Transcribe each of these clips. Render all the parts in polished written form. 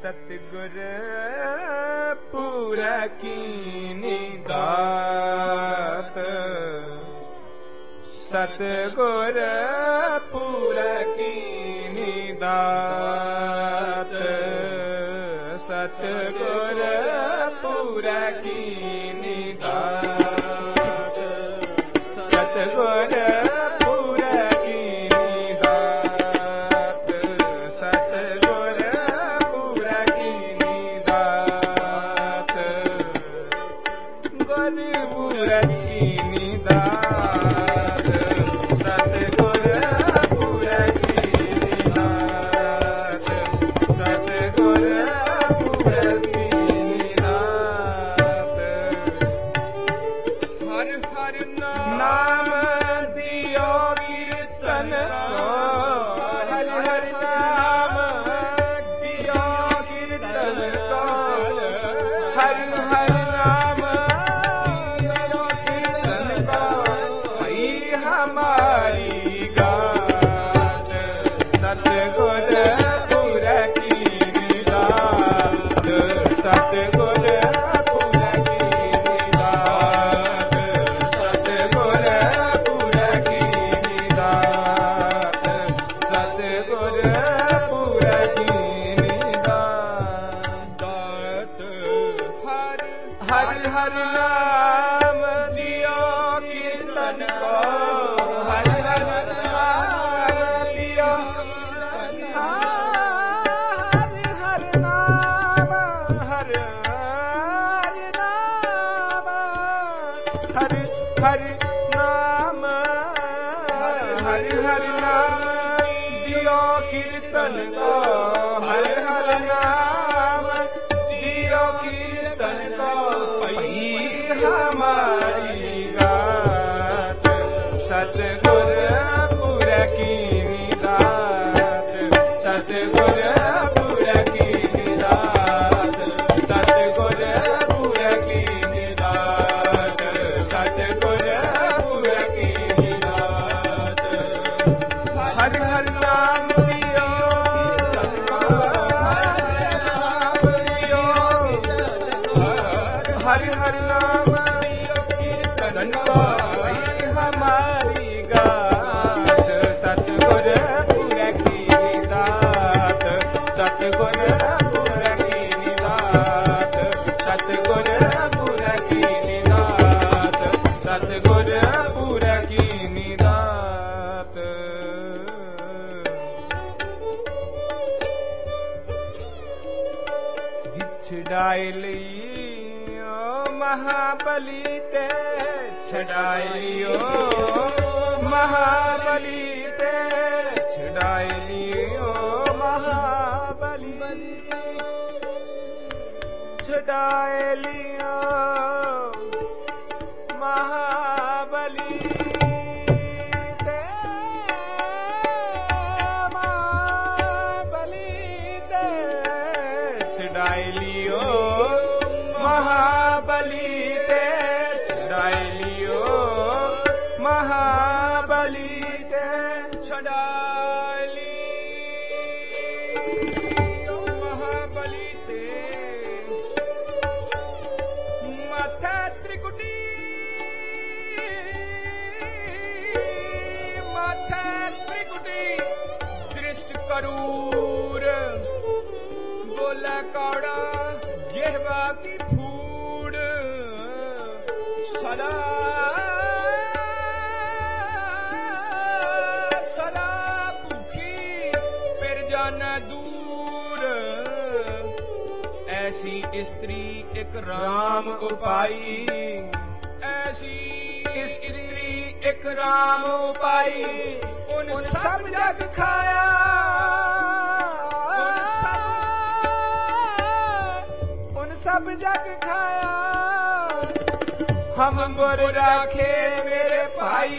सतगुर पूरा कीनी दात, सतगुर पूरा कीनी दात, सतगुर पूरा कीनी दात, सतगुर पूरा कीनी दात, सतगुर पूरा कीनी दात, गुर पूरा कीनी दात, सतगुर पूरा कीनी दात, सतगुर पूरा कीनी दात। हर हर नाम दियो कीर्तन को, हर हर नाम दियो कीर्तन को, हर हर नाम दियो कीर्तन को, आई हमारी गात, सतगुर पूरा कीनी दात, सतगुर पूरा कीनी दात, सतगुर पूरा कीनी दात, सतगुर पूरा कीनी दात। हर हर नाम दियो कीर्तन को, हर हर नाम दियो कीर्तन को, हर हर नाम, हर हर नाम, हर हर नाम, हर हर नाम दियो कीर्तन को, हर हर नाम दियो कीर्तन को, पई हमारी गात, सतगुर पूरा कीनी दात, सतगुर पूरा कीनी दात, सतगुर पूरा कीनी दात, सतगुर पूरा कीनी दात। हर हर नाम दियो, हर हर नाम दियो कीर्तन को, आई हमारी गात, सतगुर पूरा कीनी दात, सतगुर पूरा कीनी दात, सतगुर पूरा कीनी दात, सतगुर पूरा कीनी दात। छड़ाई लियो महाबली ते, छड़ाई लियो महाबली ते, छड़ाई लियो महाबली, छड़ाई लियो महाबली ते, महाबली ते, छड़ाई लियो महाबली ते, छड़ाई लियो महाबली ते, छड़ाई लियो महाबली ते, माथा त्रिकुटी, माथा त्रिकुटी, दृष्ट करूर, बोला कौड़ा, जिह्वा की फूड़, सदा सदा भूखी, फिर जाना दूर, ऐसी स्त्री एक राम उपाई, ऐसी स्त्री एक राम उपाई, उन सब जग खाया, सब जग खाया, हम गुर राखे मेरे भाई,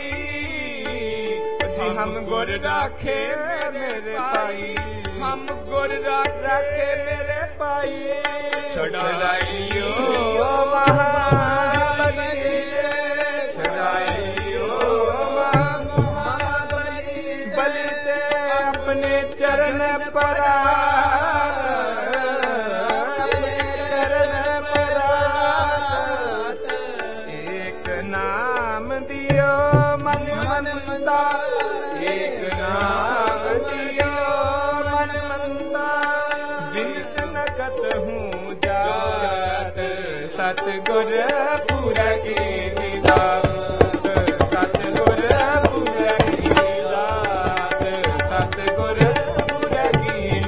हम गुर राखे मेरे भाई, हम गुर राखे मेरे भाई, छड़ाइयो महाबली, छड़ाइयो महाबली, बलि ते अपने चरण पर जात हूँ जात सतगुर पूरा की दात सतगुर पूरा की दात सतगुर पूरा की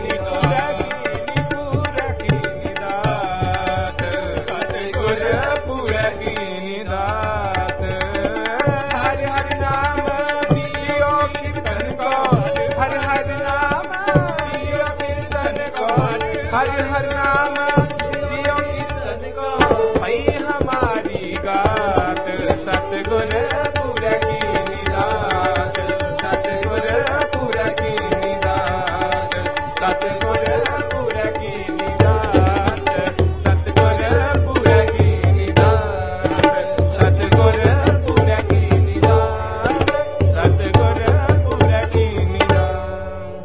दात सतगुर पूरा की दात हर हर नाम दियो कीर्तन को हर हर नाम दियो कीर्तन को हर हर नाम दियो कीर्तन को भई हमारी गात सतगुर पूरा की दात सतगुर पूरा की दात सतगुर पूरा की दात सतगुर पूरा की दात सतगुर पूरा की दात सतगुर पूरा की दात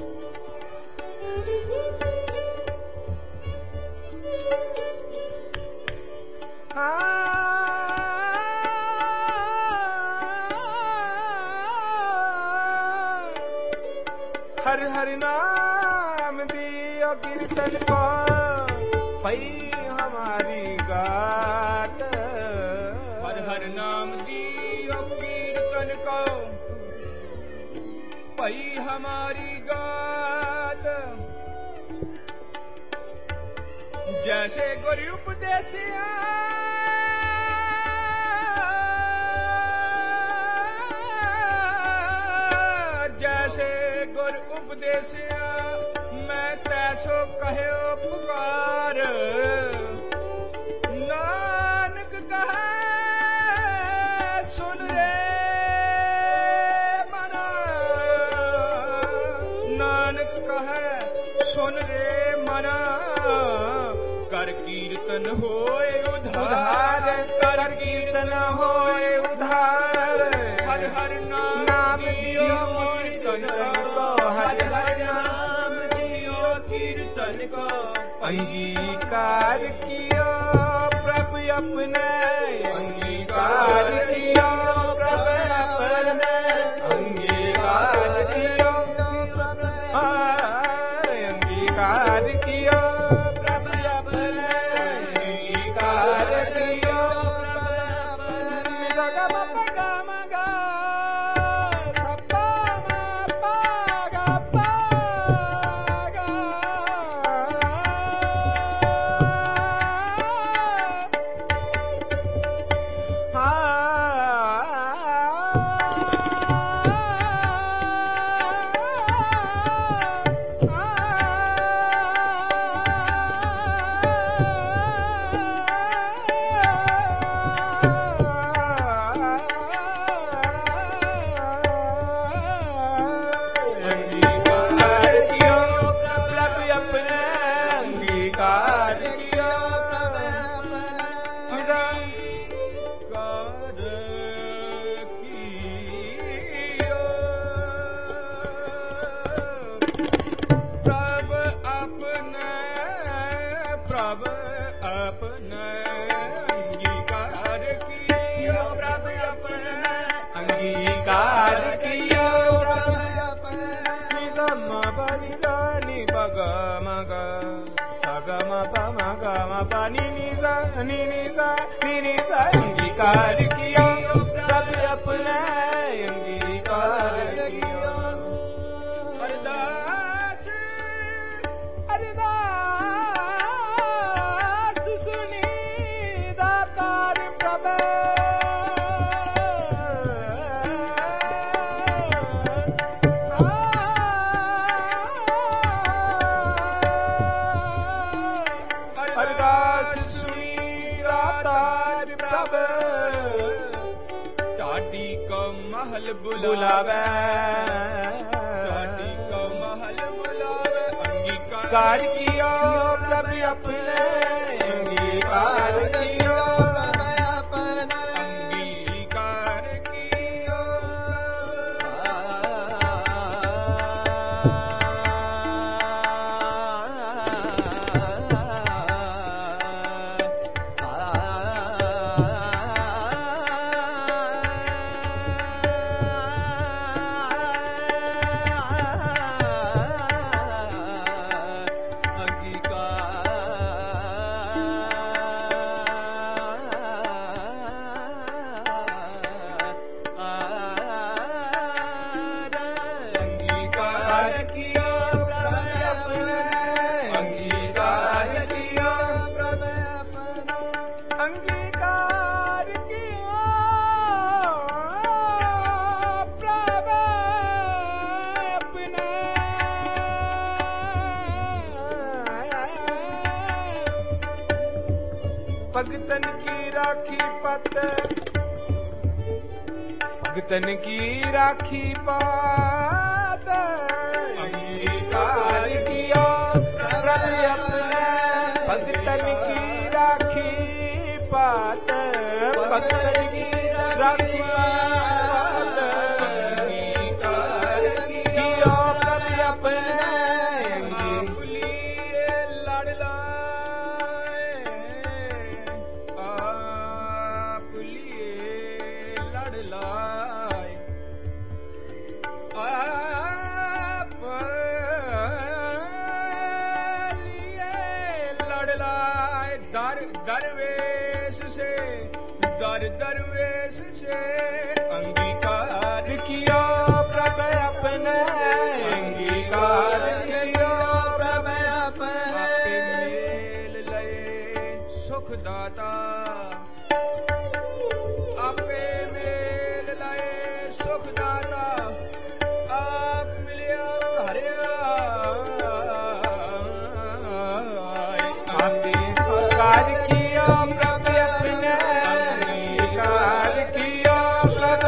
हर हर नाम दियो कीर्तन को भई हमारी गात हर हर नाम दियो कीर्तन को भई हमारी गात जैसे गुरु उपदेशिया जैसे गुर उपदेशिया मैं तैसो कहो पुकार नानक कहे सुन रे मना नानक कहे सुन रे मना कर कीर्तन होए उधार कर कीर्तन होए उधार हर हर नाम दियो कीर्तन को हर हर नाम दियो कीर्तन को अंगीकार कियो प्रभु अपने अंगीकार कियो प्रभु अपने अंगीकार कियो अंगीकार कियो प्रभु अपने अंगीकार कियो अंगीकार किया सब अपने अंगीकार किया अरदास अरदास सुनी दातार प्रभु अरदास सुनी दातार प्रभु टाडी को महल बुलावे टाडी को महल बुलावे अंगीकार किया प्रभु अपने अंगीकार किया प्रभु अपने अंगीकार किया अंगीकार भगतन की राखी पत, भगतन की राखी पात, अंगीकार किया प्रभु अपने, भगतन की राखी पात, भगतन की राखी पात, अंगीकार किया प्रभु अपने, दरवेश से अंगीकार किया प्रभु अपने, अंगीकार किया प्रभु अपने, आपे मेल लए सुखदाता, आपे मेल लए सुखदाता, आप मिलिया हरिया, आपे अंगीकार किया प्रभु अपने, अंगीकार किया प्रभु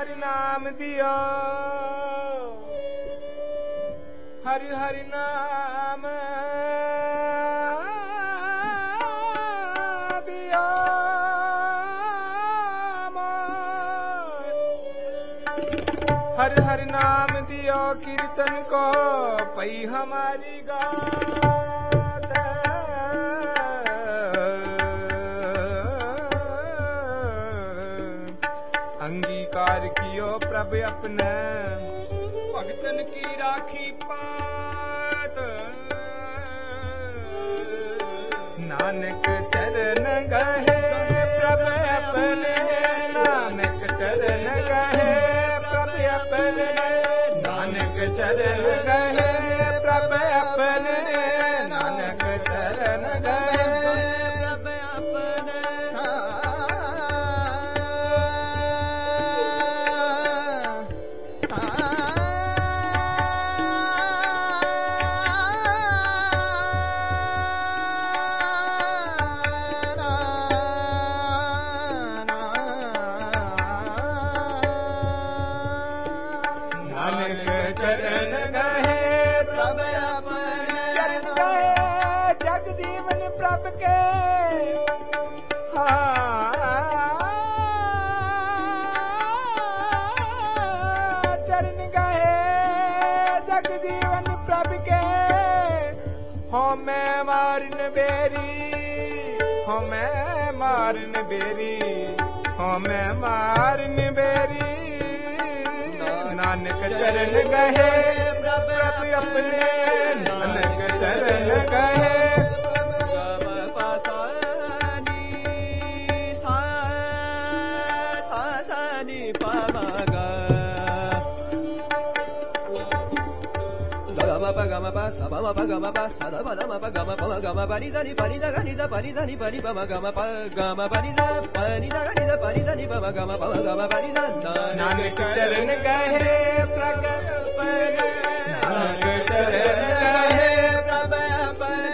हरि नाम दियो, हरि हरि नाम दियो, हरि हरि नाम दियो, कीर्तन को पई हमारी गात। अंगीकार कियो प्रभु अपने, भगतन की राखी पात। नानक चरण गहे प्रभु अपने, नानक चरण गहे प्रभु अपने, नानक चरण गहे प्रभु अपने, नानक चरण गहे प्रभु अपने। चरण गहे प्रभु अपने, चरण गहे जगजीवन प्रभु के। चरण गहे जगजीवन प्रभु के। हो मैं मारन बेरी, हो मैं मारन बेरी, हो मैं मारन बेरी। नानक चरण गहे प्रभु अपने, नानक चरण गहे पासानी सासानी पामागा गम pa sa ba pa gama pa sa da ba da ma pa gama pa ni da pa ni da ga ni da pa ni da ni pa ni pa ma gama pa ni da pa ni da ga ni da pa ni da ni pa ma gama pa ni da। Nanak चरण गहे प्रभु अपने, नानक चरण गहे प्रभु अपने।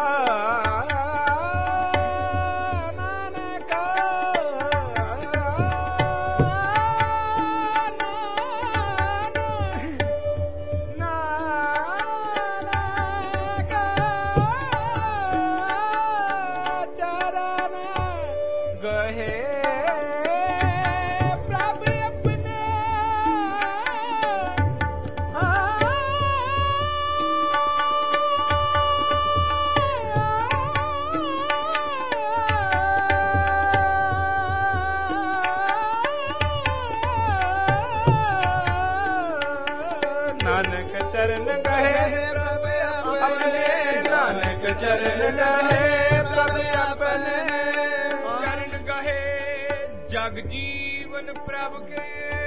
नानक चरण गहे प्रभु अपने, नानक चरण गहे प्रभु अपने। चरण गहे जग जीवन प्रभु के,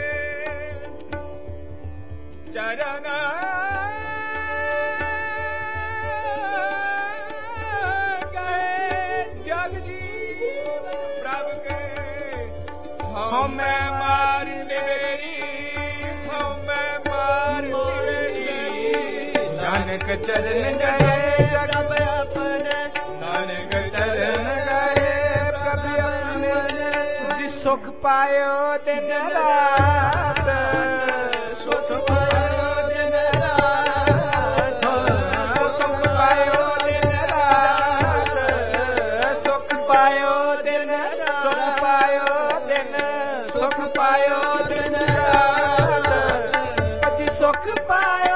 चरण गहे जग जीवन प्रभु के। हो मैं मारन बेरी, हो मैं नानक चरण गहे प्रभु अपने, नानक चरण गहे प्रभु अपने। जिस सुख पायो दिन रात, सुख पायो दिन रात, सुख पायो दिन रात, सुख पायो दिन, सुख पायो दिन, सुख पायो दिन रात। जिस सुख पायो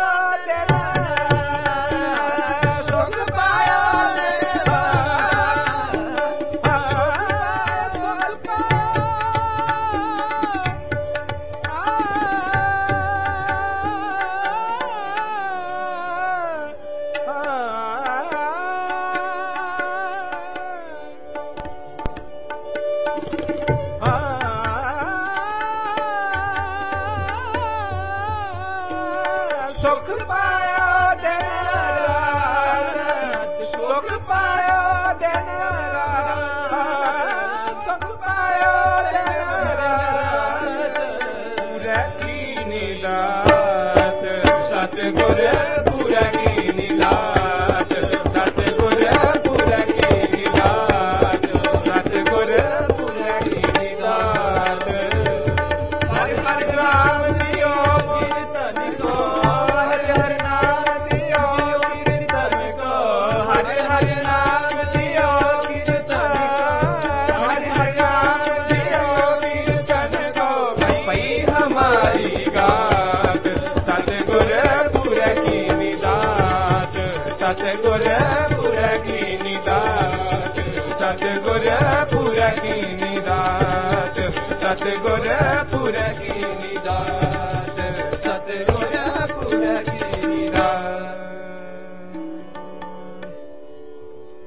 सारी गात सतगुर पुर की निदात सतगुर पुर की निदात सतगुर पुर की निदात सतगुर पुर की निदात सतगुर पुर की निदात